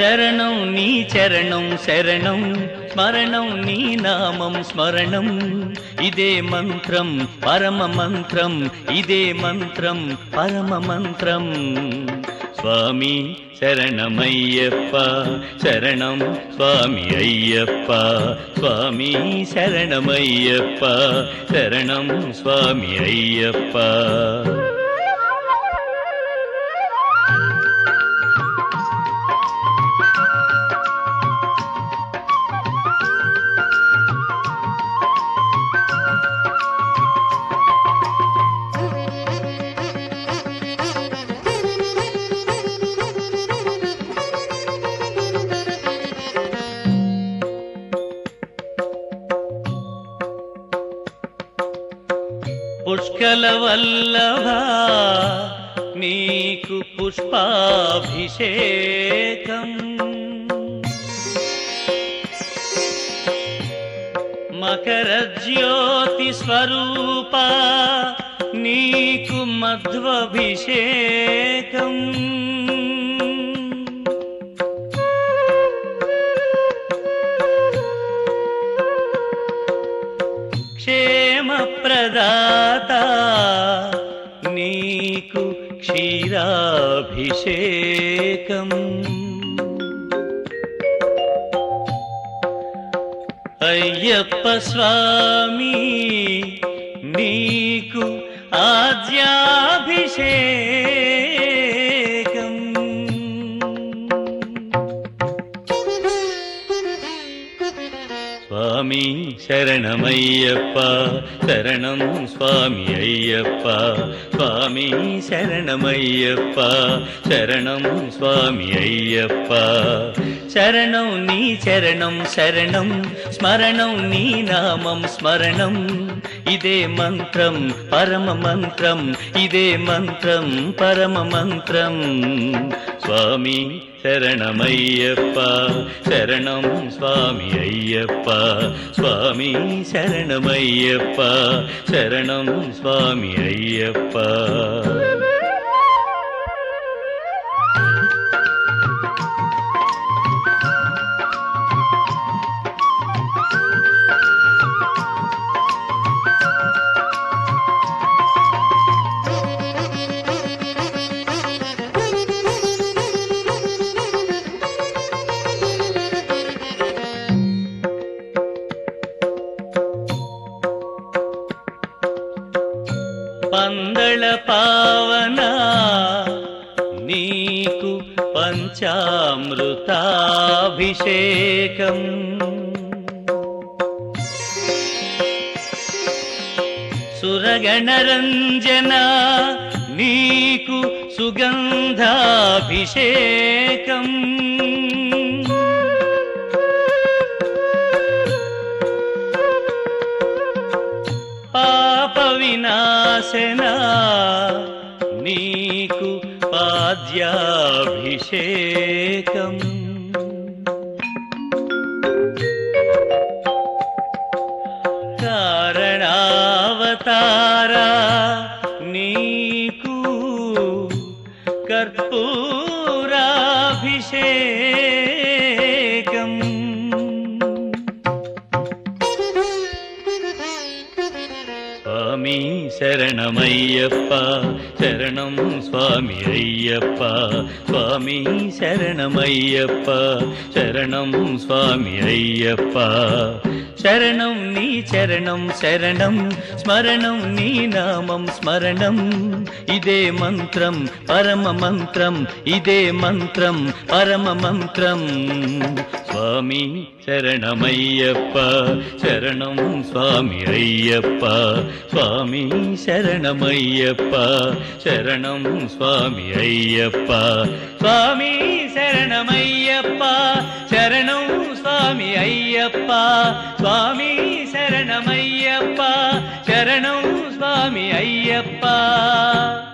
శరణం నీ చరణం శరణం, స్మరణం నీ నామం స్మరణం. ఇదే మంత్రం పరమ మంత్రం, ఇదే మంత్రం పరమ మంత్రం. స్వామి శరణమయ్యప్ప శరణం, స్వామి అయ్యప్ప స్వామి శరణమయ్యప్ప శరణం, స్వామి అయ్యప్ప. పుష్కల వల్లభ నీకు పుష్పాభిషేకం, మకర జ్యోతి స్వరూప నీకు మధ్వాభిషేకం. క్షేమప్రదాత నీకు క్షీరాభిషేకం. అయ్యప్ప స్వామి నీకు ఆజ్యాభిషేకం. స్వామి శరణమయ్యప్ప శరణం, స్వామి అయ్యప్ప స్వామి శరణమయ్యప్ప శరణం, స్వామి అయ్యప్ప. శరణం నీ చరణం శరణం, స్మరణం నీ నామం స్మరణం. ఇదే మంత్రం పరమ మంత్రం, ఇదే మంత్రం పరమ మంత్రం. స్వామి శరణమయ్యప్ప శరణం, స్వామి అయ్యప్ప స్వామి శరణమయ్యప్ప శరణం, స్వామి అయ్యప్ప. పందళ పావన నీకు పంచామృతాభిషేకం, సురగణరంజన నీకు సుగంధాభిషేకం. పాప వినాశన నీకు పాద్యాభిషేకం. కారణావతార నీకు కర్పూరాభిషేకం. స్వామి శరణమయ్యప్ప శరణం, స్వామి అయ్యప్ప స్వామి శరణమయ్యప్ప శరణం, స్వామి అయ్యప్ప. శరణం నీ చరణం శరణం, స్మరణం నీ నామం స్మరణం. ఇదే మంత్రం పరమ మంత్రం, ఇదే మంత్రం పరమ మంత్రం. స్వామి శరణమయ్యప్ప శరణం, స్వామి అయ్యప్ప స్వామి శరణమయ్యప్ప శరణం, స్వామి అయ్యప్ప. స్వామి శరణమయ్యప్ప శరణం, స్వామి అయ్యప్ప స్వామి శరణమయ్యప్ప శరణం, స్వామి అయ్యప్ప.